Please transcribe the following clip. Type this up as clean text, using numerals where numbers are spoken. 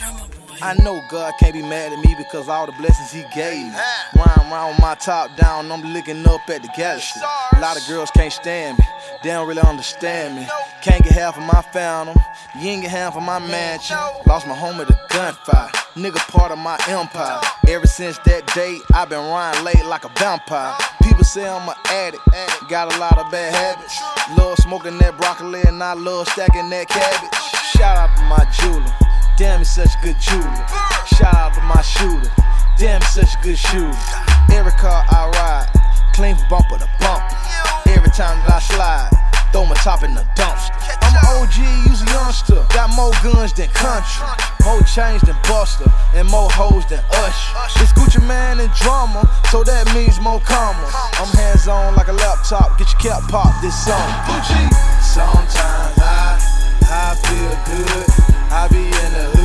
I know God can't be mad at me because all the blessings he gave me. Riding around with my top down, I'm looking up at the galaxy. A lot of girls can't stand me, they don't really understand me. Can't get half of my phantom, you ain't get half of my mansion. Lost my home at a gunfire, nigga part of my empire. Ever since that day, I've been riding late like a vampire. People say I'm an addict, got a lot of bad habits. Love smoking that broccoli and I love stacking that cabbage. Shout out to my jeweler, damn he's such a good jeweler. Shout out to my shooter, damn he's such a good shooter. Every car I ride, clean from bumper to bumper. Every time that I slide, throw my top in the dumpster. I'm an OG, you's a youngster. Got more guns than country, more chains than Buster, and more hoes than Usher. It's Gucci Man and drama, so that means more commas. I'm hands on like a laptop, get your cap popped this summer. Gucci. Sometimes I feel good, I be in the hood.